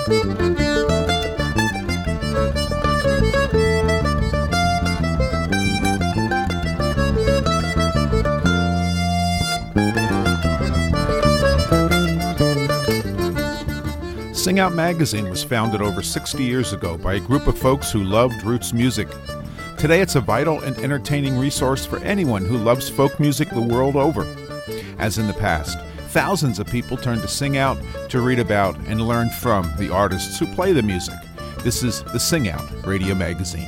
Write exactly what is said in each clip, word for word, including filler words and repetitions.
Sing Out Magazine was founded over sixty years ago by a group of folks who loved roots music. Today it's a vital and entertaining resource for anyone who loves folk music the world over. As in the past, thousands of people turn to Sing Out to read about and learn from the artists who play the music. This is the Sing Out Radio Magazine.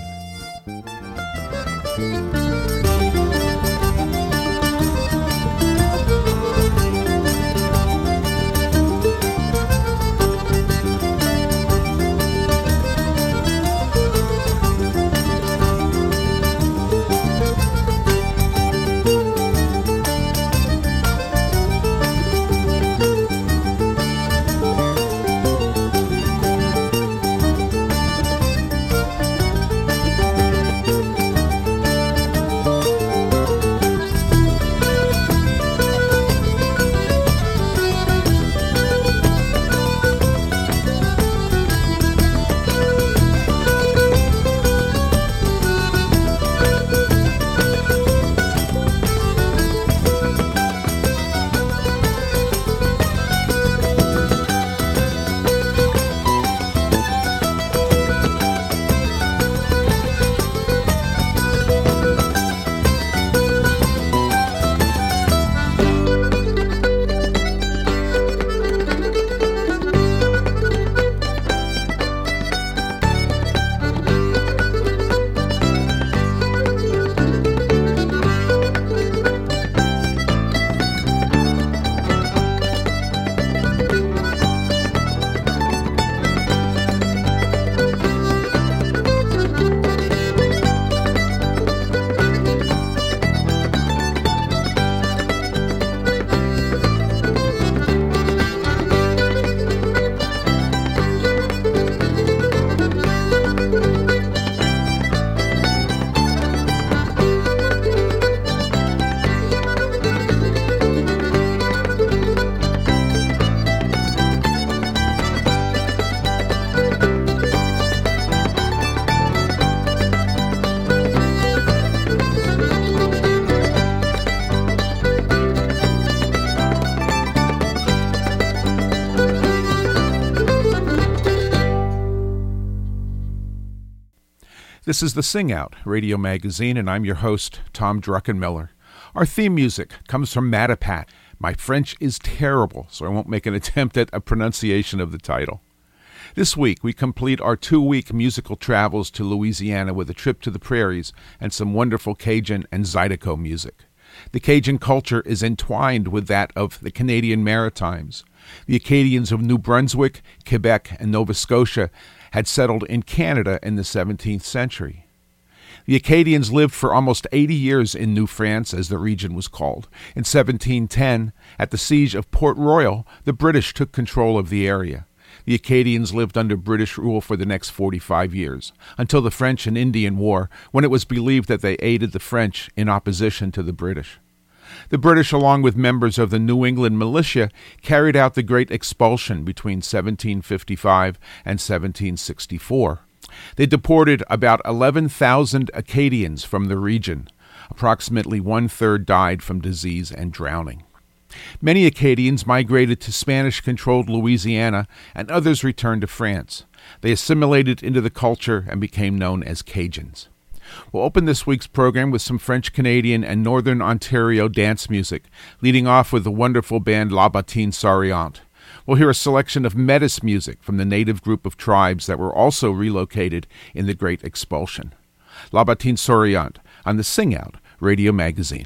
This is the Sing Out Radio Magazine, and I'm your host, Tom Druckenmiller. Our theme music comes from Matapat. My French is terrible, so I won't make an attempt at a pronunciation of the title. This week, we complete our two-week musical travels to Louisiana with a trip to the prairies and some wonderful Cajun and Zydeco music. The Cajun culture is entwined with that of the Canadian Maritimes. The Acadians of New Brunswick, Quebec, and Nova Scotia had settled in Canada in the seventeenth century. The Acadians lived for almost eighty years in New France, as the region was called. In seventeen ten, at the siege of Port Royal, the British took control of the area. The Acadians lived under British rule for the next forty-five years, until the French and Indian War, when it was believed that they aided the French in opposition to the British. The British, along with members of the New England militia, carried out the Great Expulsion between seventeen fifty-five and seventeen sixty-four. They deported about eleven thousand Acadians from the region. Approximately one-third died from disease and drowning. Many Acadians migrated to Spanish-controlled Louisiana, and others returned to France. They assimilated into the culture and became known as Cajuns. We'll open this week's program with some French-Canadian and Northern Ontario dance music, leading off with the wonderful band La Bottine Souriante. We'll hear a selection of Metis music from the native group of tribes that were also relocated in the Great Expulsion. La Bottine Souriante on the Sing Out Radio Magazine.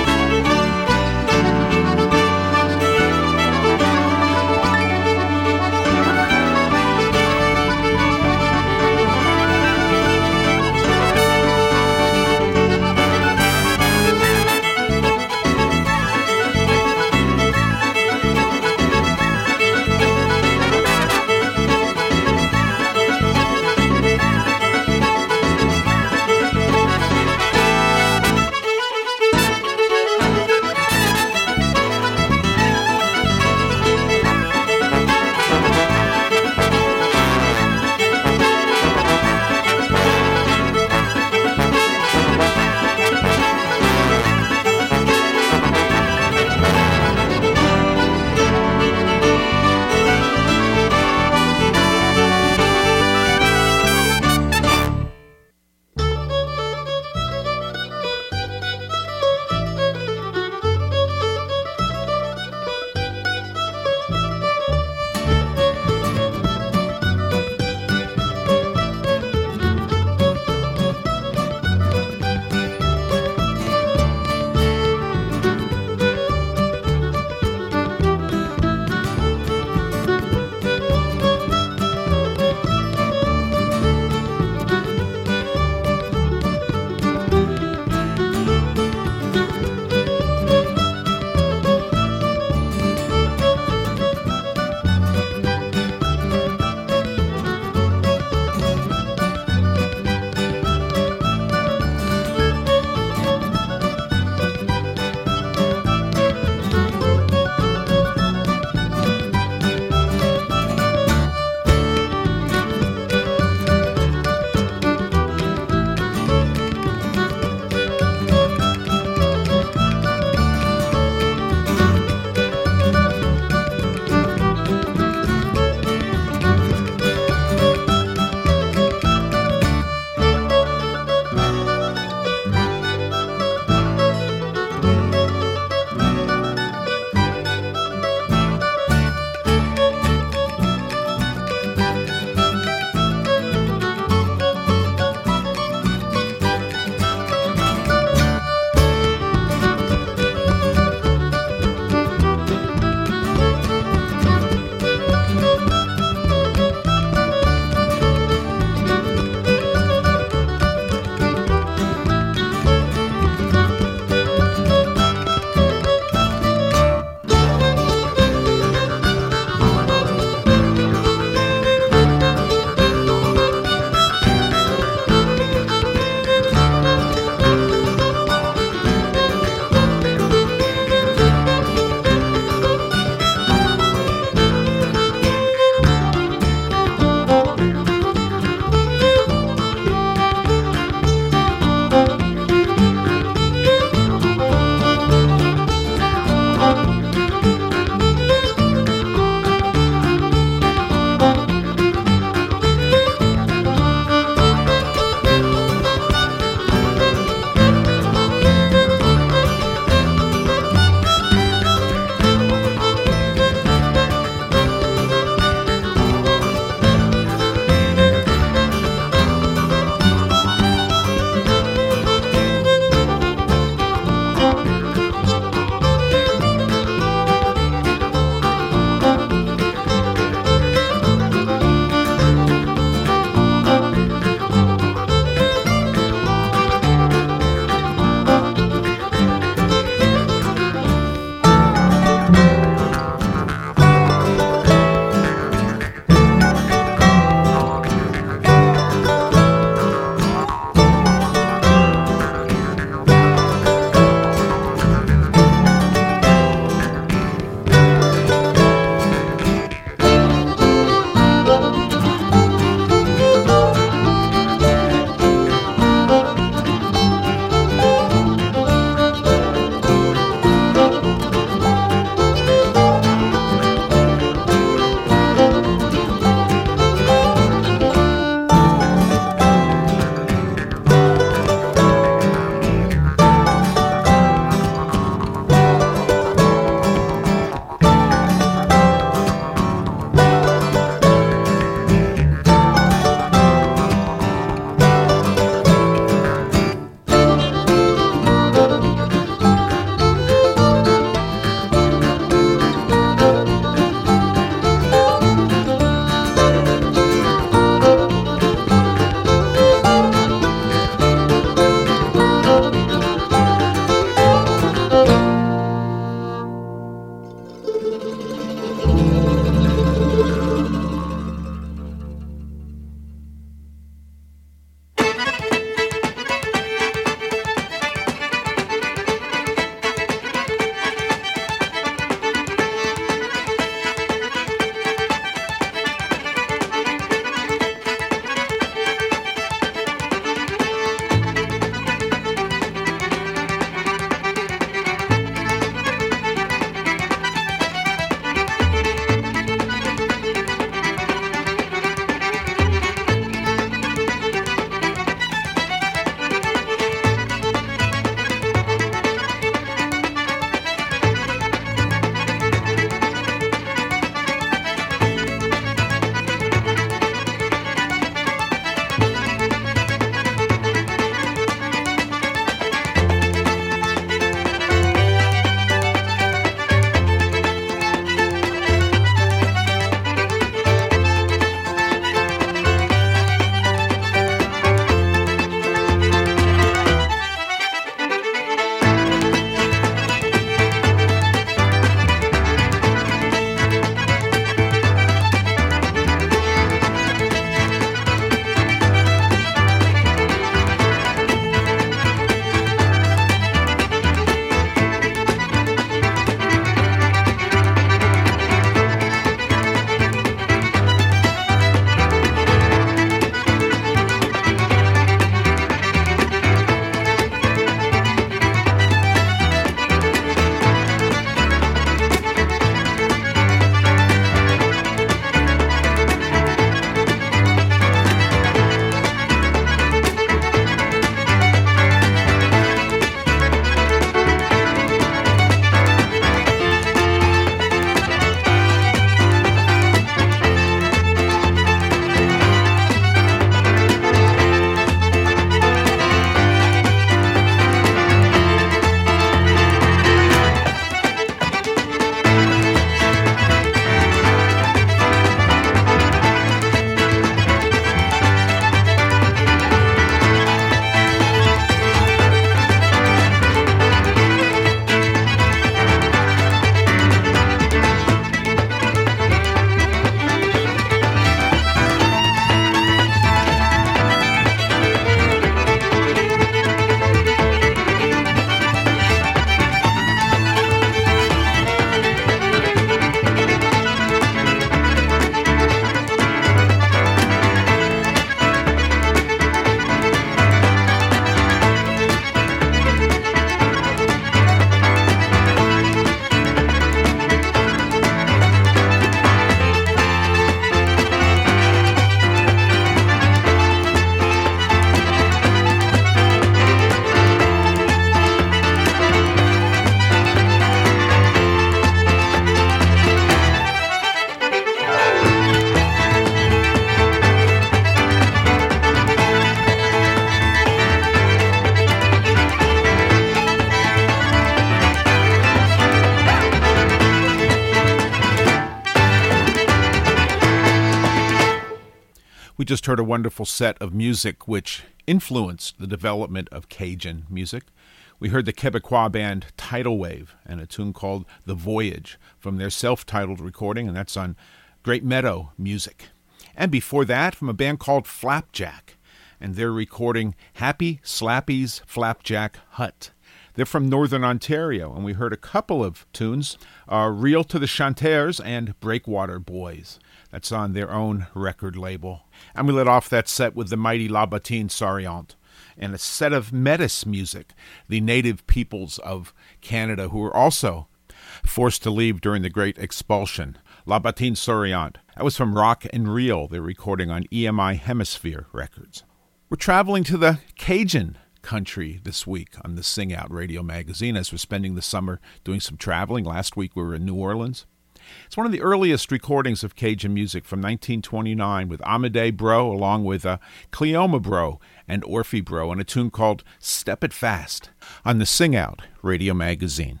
just heard a wonderful set of music which influenced the development of Cajun music. We heard the Quebecois band Tidal Wave and a tune called The Voyage from their self-titled recording, and that's on Great Meadow Music. And before that, from a band called Flapjack, and they're recording Happy Slappy's Flapjack Hut. They're from Northern Ontario, and we heard a couple of tunes, uh, Reel to the Chanteurs and Breakwater Boys. That's on their own record label. And we let off that set with the mighty La Bottine Souriante and a set of Métis music, the native peoples of Canada who were also forced to leave during the Great Expulsion. La Bottine Souriante. That was from Rock and Reel. They're recording on E M I Hemisphere Records. We're traveling to the Cajun country this week on the Sing Out Radio Magazine as we're spending the summer doing some traveling. Last week we were in New Orleans. It's one of the earliest recordings of Cajun music from nineteen twenty-nine with Amédée Bro along with uh, Cleoma Bro and Orphy Bro and a tune called Step It Fast on the Sing Out Radio Magazine.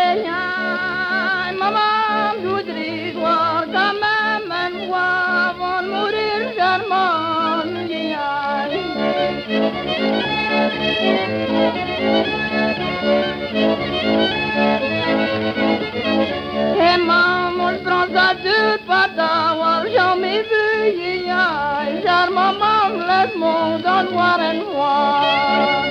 Maman, nous dris, quand même, moi, Hey, maman, je prends ça toute patate, j'ai jamais vu, yeah, car maman me laisse mon dans noir et noir.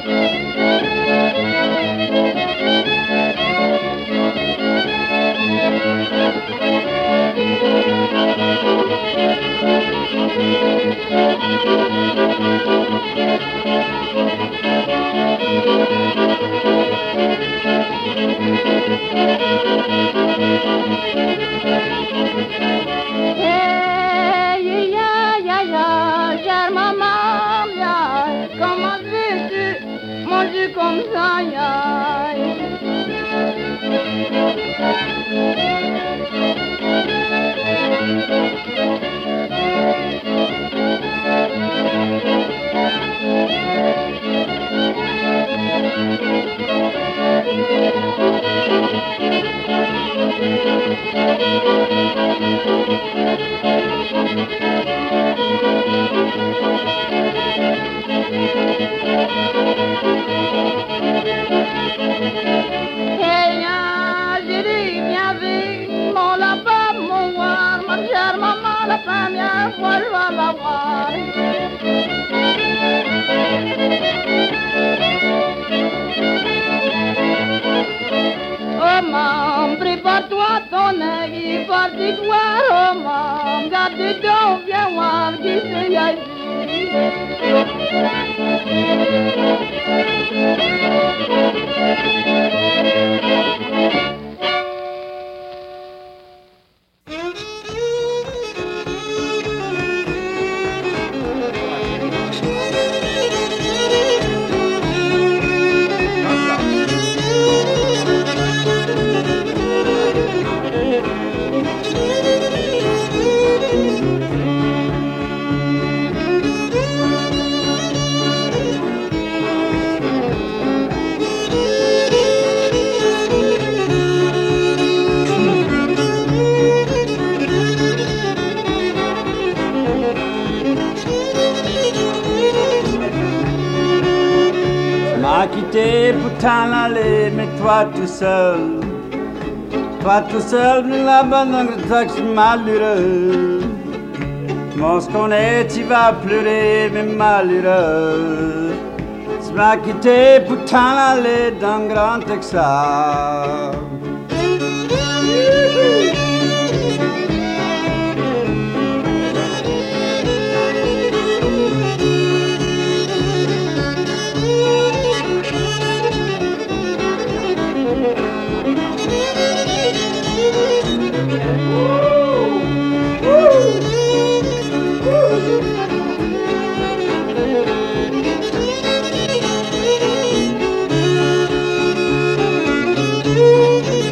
Hey, yeah, yeah, yeah, chère maman, yeah, comment veux-tu manger comme ça, yeah? Hey, yeah, j'ai dit, viens vite, mon lapin, mon voir, ma chère maman, la première fois, je vais la voir. Oh, maman, prépare-toi ton avis, parti voir, oh, maman, garde donc, viens voir qui c'est ici. Quitté pour t'en aller, mais toi tout seul, toi tout seul, là-bas dans le taxi malheureux. Mon ce qu'on est, tu vas pleurer, mais malheureux. Tu m'as quitté pour t'en aller dans le Grand Texas. Woo!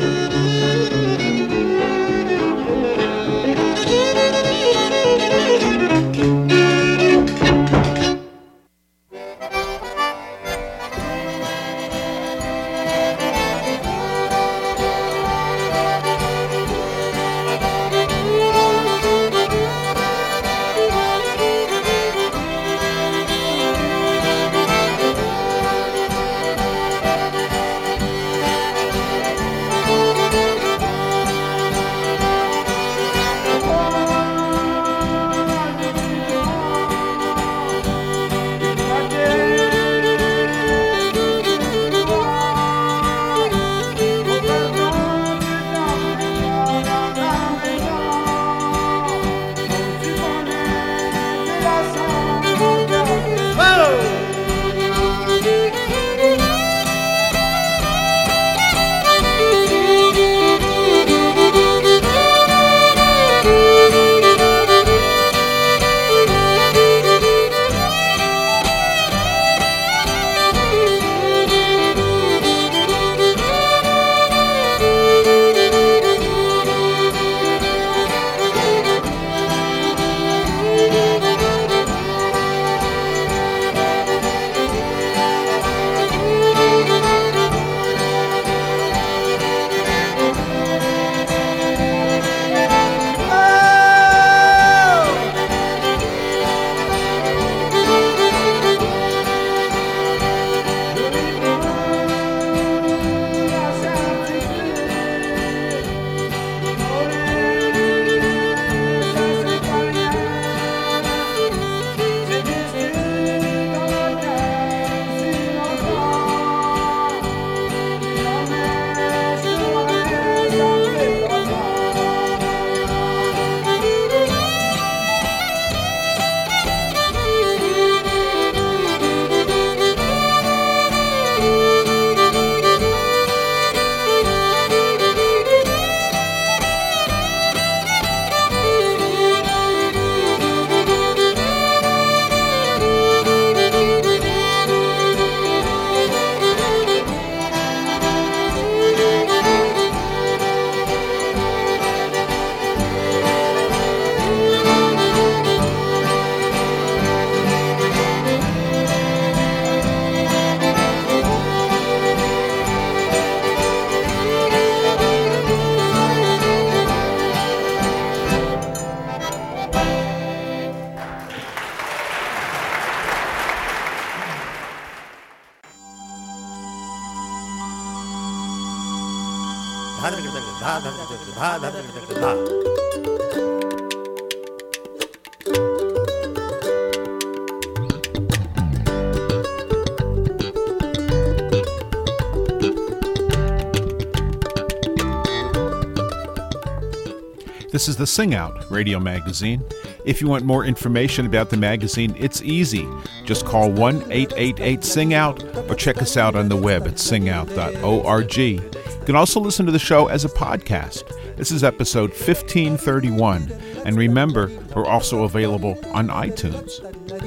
This is the Sing Out radio magazine. If you want more information about the magazine, it's easy. Just call one eight eight eight sing out or check us out on the web at sing out dot org. You can also listen to the show as a podcast. This is episode fifteen thirty-one. And remember, we're also available on iTunes.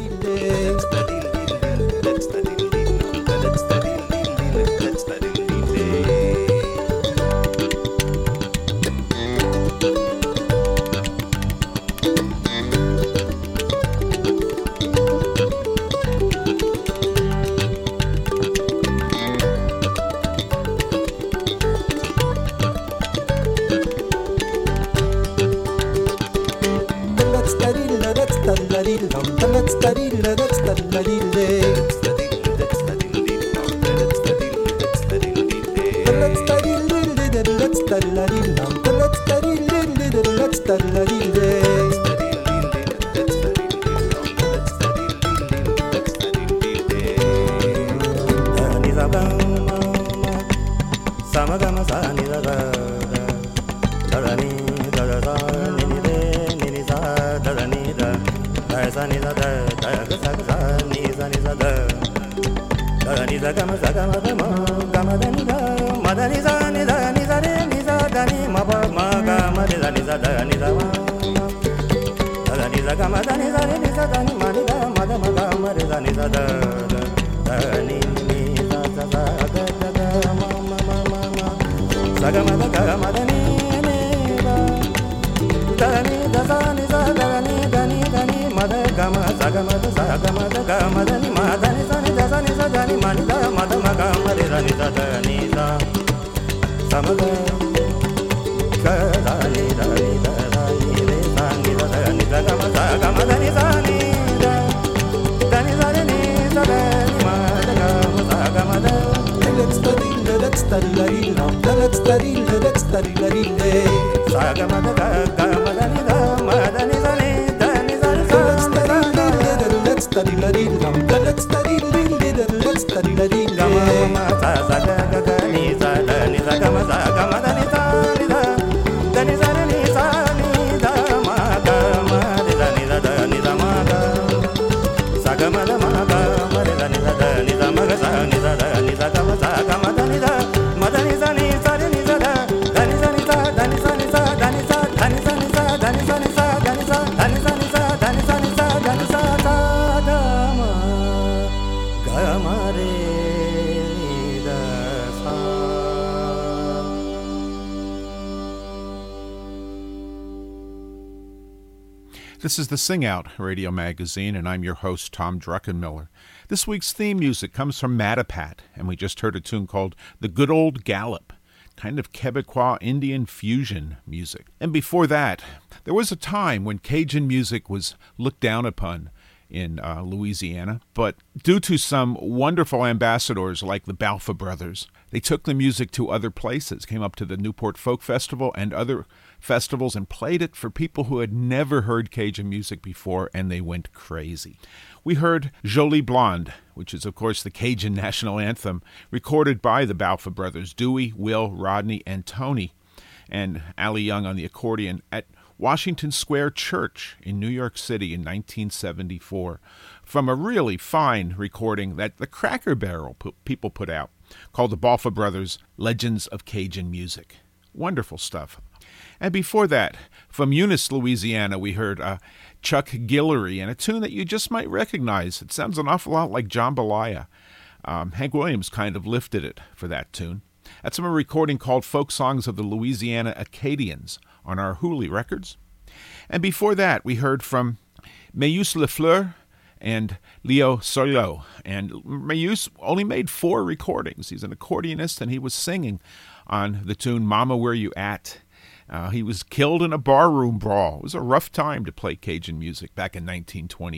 This is the Sing Out radio magazine, and I'm your host, Tom Druckenmiller. This week's theme music comes from Matapat, and we just heard a tune called The Good Old Gallop, kind of Quebecois Indian fusion music. And before that, there was a time when Cajun music was looked down upon in uh, Louisiana, but due to some wonderful ambassadors like the Balfa Brothers, they took the music to other places, came up to the Newport Folk Festival and other festivals and played it for people who had never heard Cajun music before, and they went crazy. We heard Jolie Blonde, which is, of course, the Cajun national anthem, recorded by the Balfa Brothers, Dewey, Will, Rodney, and Tony, and Ali Young on the accordion at Washington Square Church in New York City in nineteen seventy-four, from a really fine recording that the Cracker Barrel people put out, called the Balfa Brothers Legends of Cajun Music. Wonderful stuff. And before that, from Eunice, Louisiana, we heard uh, Chuck Guillory and a tune that you just might recognize. It sounds an awful lot like Jambalaya. Um, Hank Williams kind of lifted it for that tune. That's from a recording called Folk Songs of the Louisiana Acadians on our Hooley Records. And before that, we heard from Mayus Lafleur and Leo Solo. And Mayus only made four recordings. He's an accordionist, and he was singing on the tune Mama Where You At? Uh, he was killed in a barroom brawl. It was a rough time to play Cajun music back in nineteen twenty-eight.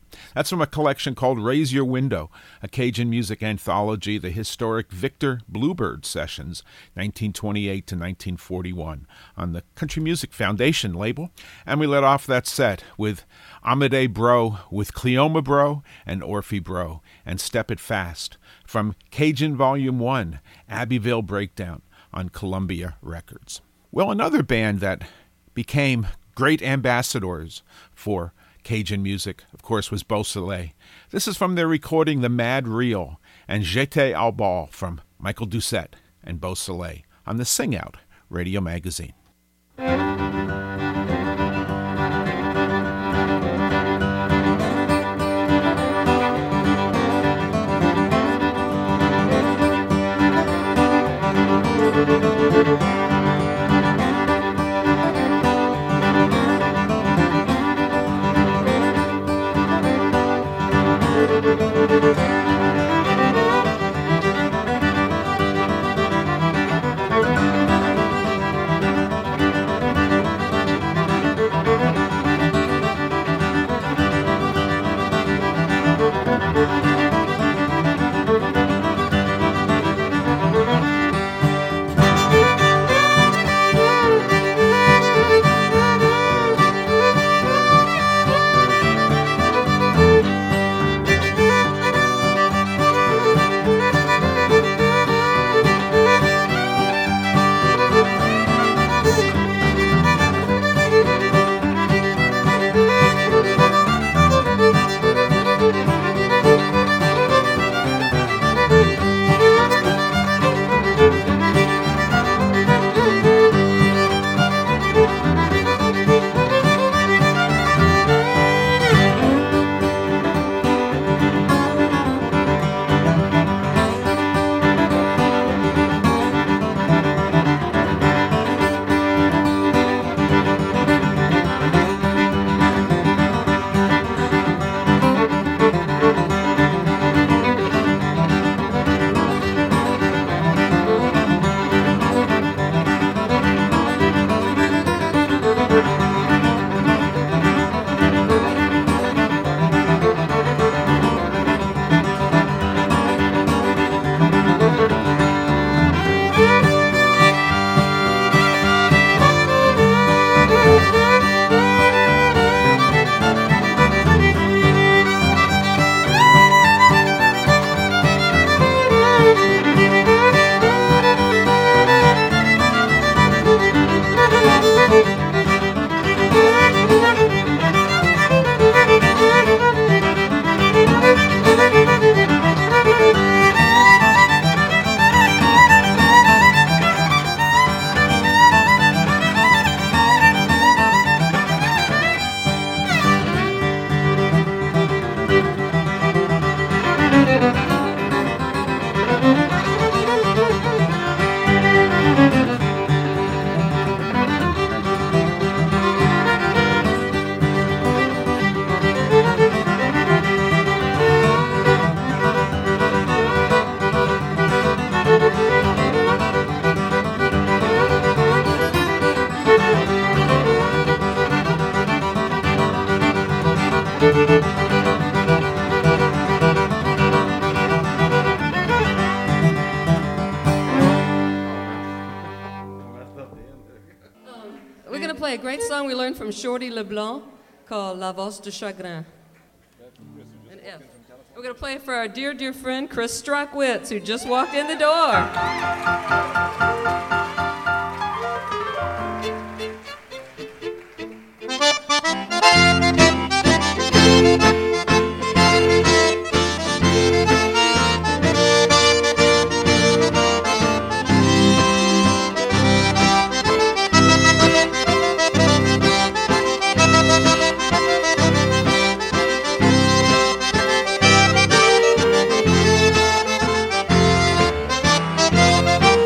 That's from a collection called Raise Your Window, a Cajun music anthology, the historic Victor Bluebird Sessions, nineteen twenty-eight to nineteen forty-one, on the Country Music Foundation label. And we let off that set with Amadee Bro, with Cleoma Bro and Orphy Bro, and Step It Fast, from Cajun Volume one, Abbeville Breakdown, on Columbia Records. Well, another band that became great ambassadors for Cajun music, of course, was Beausoleil. This is from their recording The Mad Reel, and J'étais au bal from Michael Doucette and Beausoleil on the Sing Out Radio Magazine. Play a great song we learned from Shorty LeBlanc called La Voz de Chagrin. An F. We're going to play it for our dear, dear friend Chris Strockwitz, who just walked in the door. Thank you.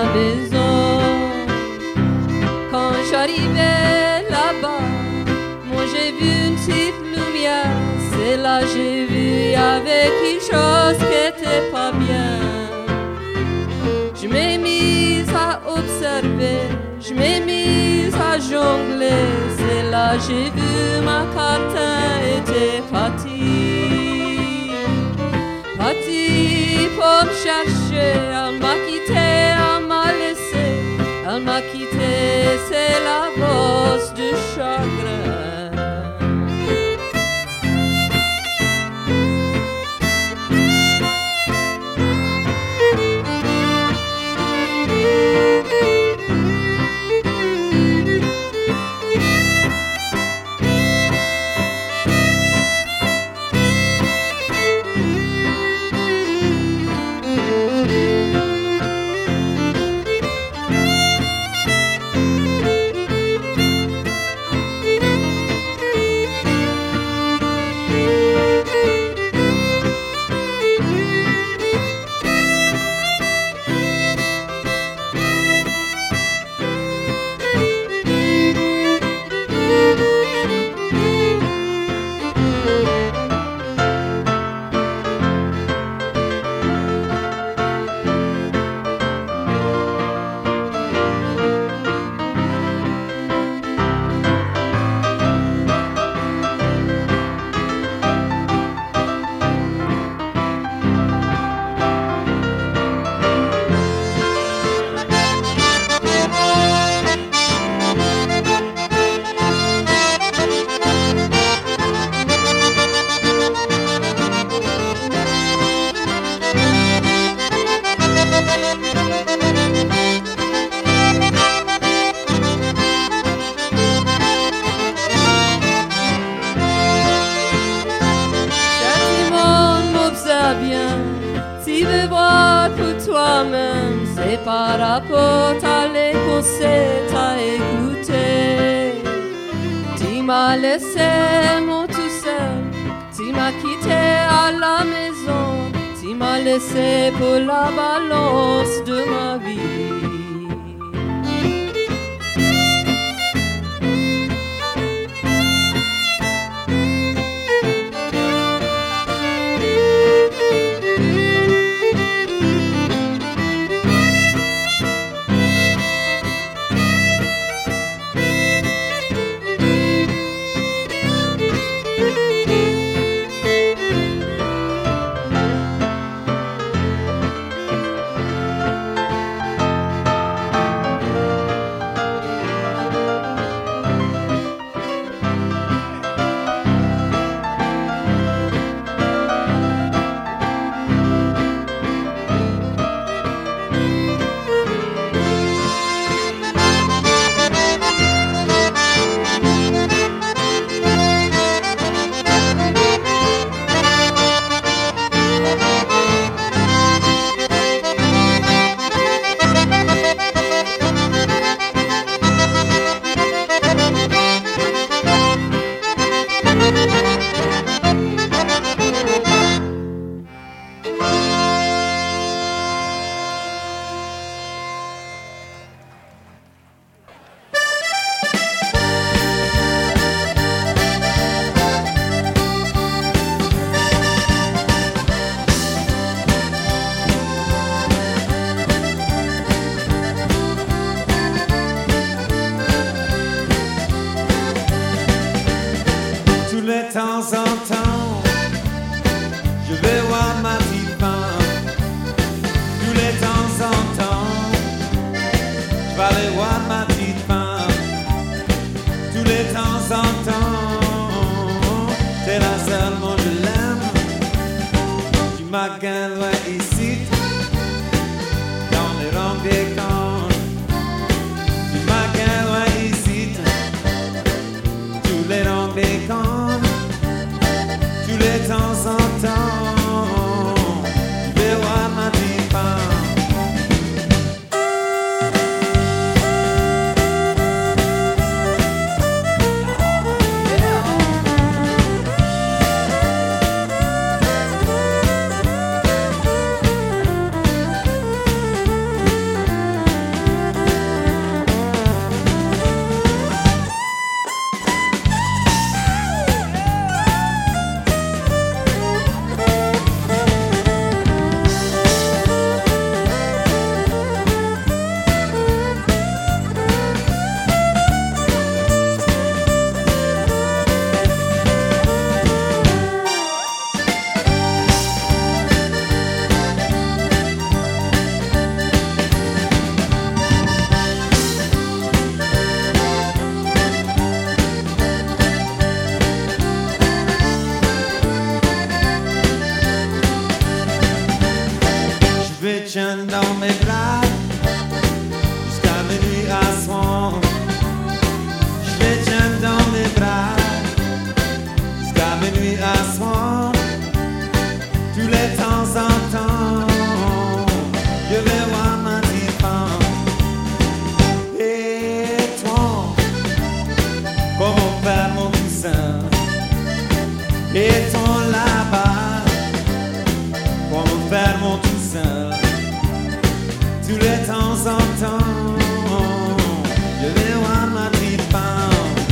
ma maison. Quand j'arrivais là-bas, moi j'ai vu une petite lumière. C'est là j'ai vu y avait quelque chose qui était pas bien. Je m'ai mise à observer, je m'ai mise à jongler. C'est là j'ai vu ma cartin était partie. Partie pour me chercher, elle m'a quitté, elle m'a laissé. Elle m'a quitté, c'est la bosse du chagrin. Par rapport à les conseils t'as écouté. Tu m'as laissé mon tout seul, tu m'as quitté à la maison, tu m'as laissé pour la balance de ma vie. dans mes bras jusqu'à minuit à soir. Je les tiens dans mes bras jusqu'à minuit à soir. Tous les temps en temps, je vais voir ma petite femme. Et toi, comment faire mon cousin? Et toi là-bas, comment faire mon toussaint? Tous les temps en temps, je vais voir ma petite femme.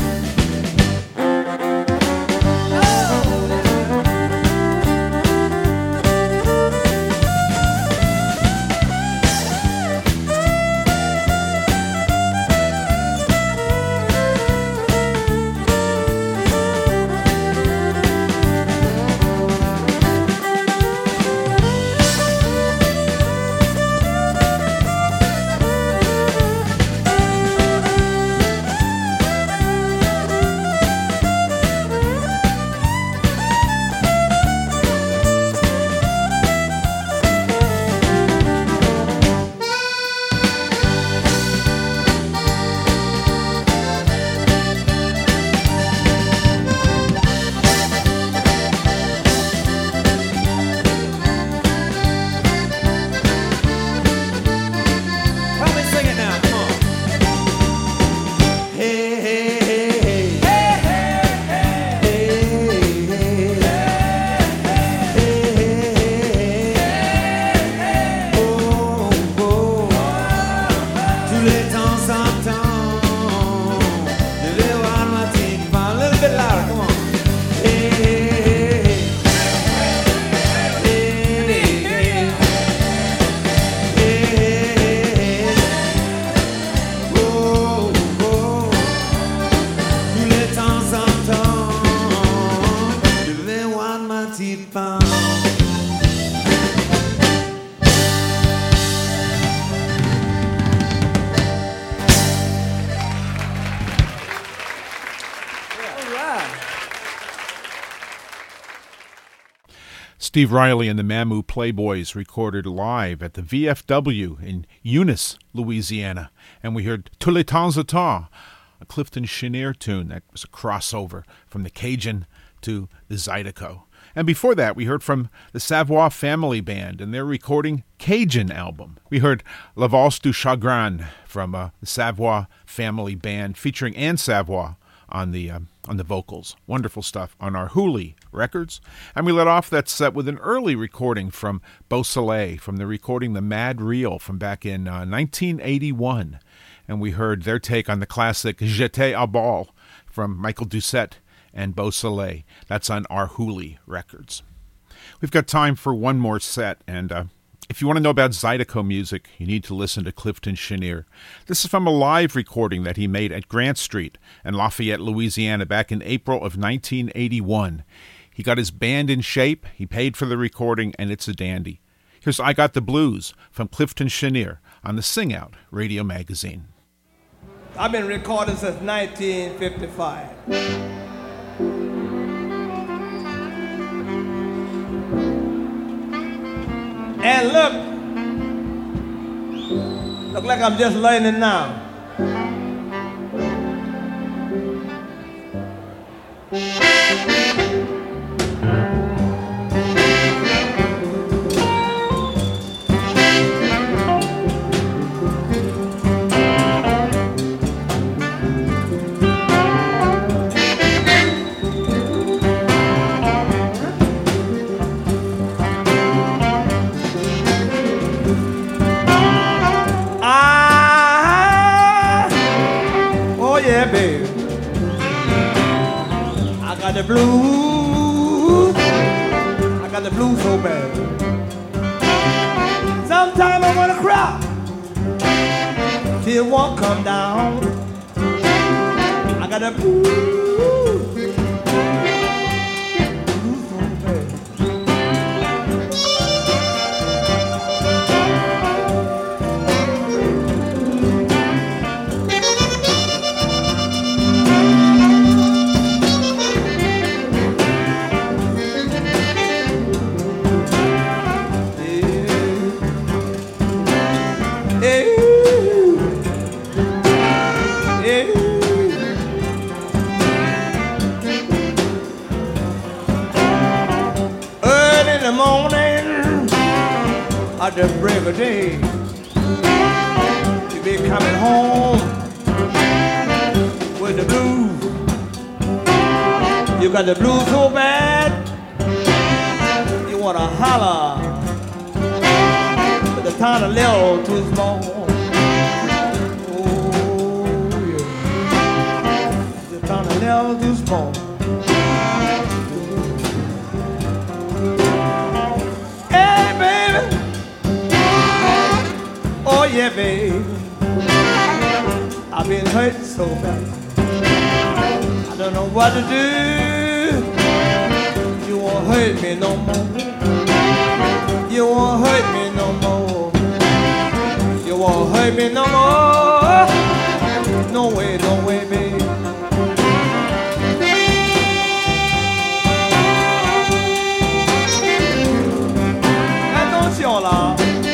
Steve Riley and the Mamou Playboys recorded live at the V F W in Eunice, Louisiana. And we heard Tous les temps à temps, a Clifton Chenier tune that was a crossover from the Cajun to the Zydeco. And before that, we heard from the Savoie Family Band and their recording Cajun album. We heard La Valse du Chagrin from uh, the Savoie Family Band featuring Anne Savoie on the um, on the vocals. Wonderful stuff on our Hooli Records. And we let off that set with an early recording from Beausoleil, from the recording The Mad Reel from back in uh, nineteen eighty-one. And we heard their take on the classic J'étais à bal from Michael Doucette and Beausoleil. That's on our Hooli Records. We've got time for one more set, and uh, if you want to know about Zydeco music, you need to listen to Clifton Chenier. This is from a live recording that he made at Grant Street in Lafayette, Louisiana, back in April of nineteen eighty-one. He got his band in shape, he paid for the recording, and it's a dandy. Here's I Got the Blues from Clifton Chenier on the Sing Out Radio Magazine. I've been recording since nineteen fifty-five. And look, look like I'm just learning now. The blues, I got the blues so bad. Sometimes I wanna cry till one come down. I got the blues, blues so bad. the morning, at the break of day, you be coming home with the blues. You got the blues so bad, you wanna holler, but the town a little too small. Oh yeah, the town a little too small. Hey baby, oh yeah baby, I've been hurt so bad, I don't know what to do. You won't hurt me no more. You won't hurt me no more. You won't hurt me no more. No way, no way, baby. Attention là.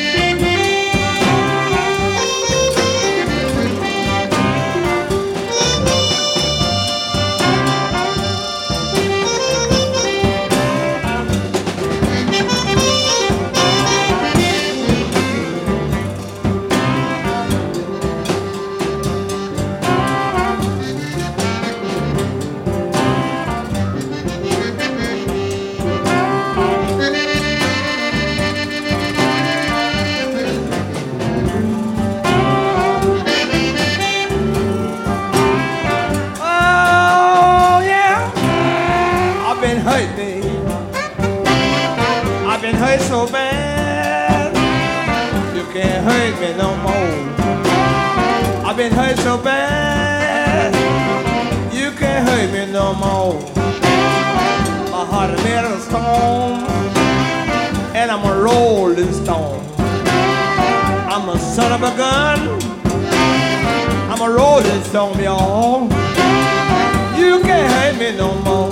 So bad, you can't hurt me no more. I've been hurt so bad, you can't hurt me no more. My heart is made of stone, and I'm a rolling stone. I'm a son of a gun, I'm a rolling stone, y'all. You can't hurt me no more.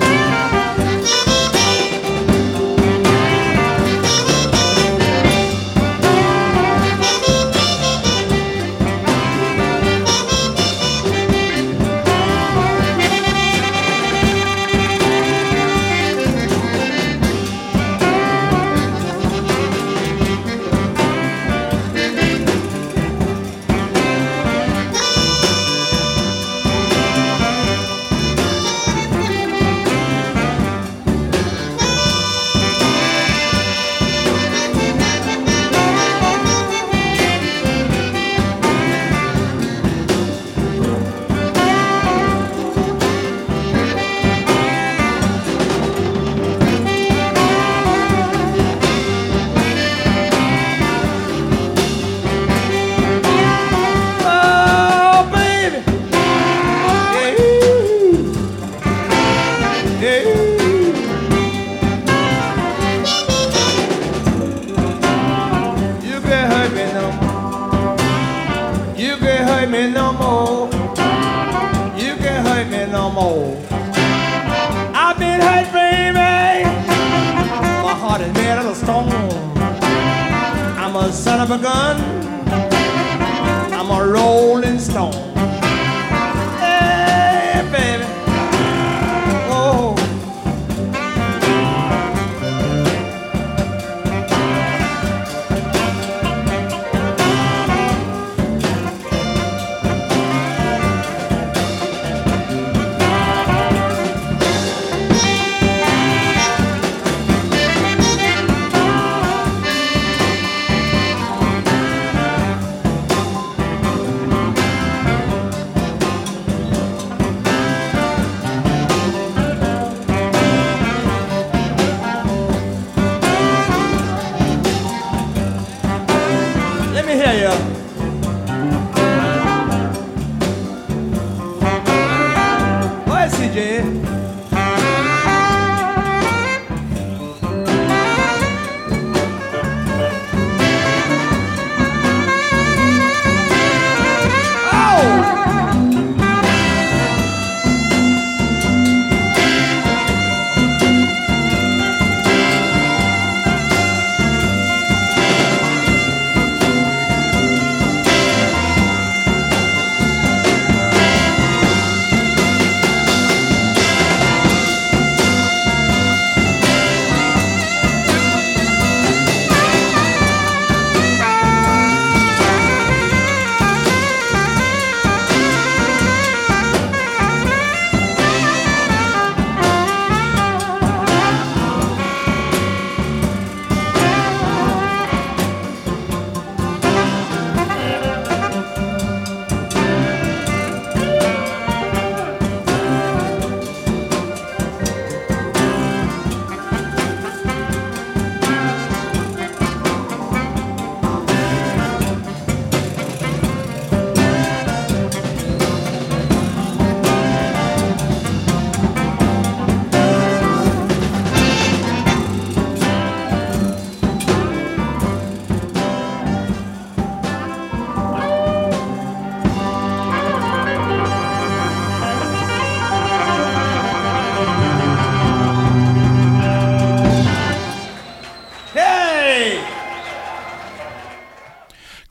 Son of a gun, I'm a rolling stone. Hey, baby, oh.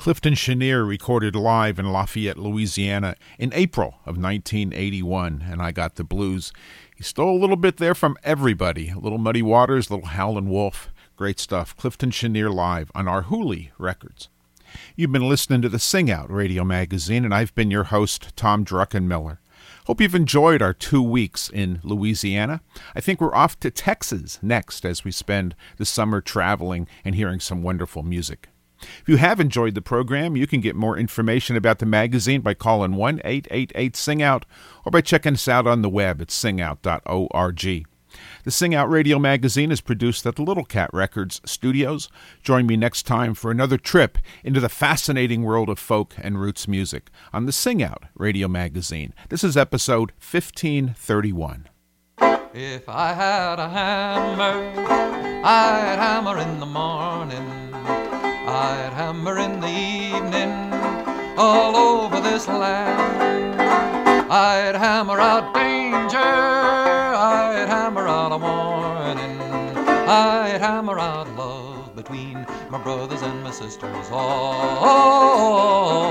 Clifton Chenier recorded live in Lafayette, Louisiana in April of nineteen eighty-one, and I Got the Blues. He stole a little bit there from everybody. A little Muddy Waters, a little Howlin' Wolf. Great stuff. Clifton Chenier live on our Hooley Records. You've been listening to the Sing Out Radio Magazine, and I've been your host, Tom Druckenmiller. Hope you've enjoyed our two weeks in Louisiana. I think we're off to Texas next as we spend the summer traveling and hearing some wonderful music. If you have enjoyed the program, you can get more information about the magazine by calling one eight eight eight sing out or by checking us out on the web at sing out dot org. The Sing Out Radio Magazine is produced at the Little Cat Records studios. Join me next time for another trip into the fascinating world of folk and roots music on the Sing Out Radio Magazine. This is episode fifteen thirty-one. If I had a hammer, I'd hammer in the morning, I'd hammer in the evening, all over this land. I'd hammer out danger, I'd hammer out a warning, I'd hammer out love between my brothers and my sisters. Oh, oh, oh,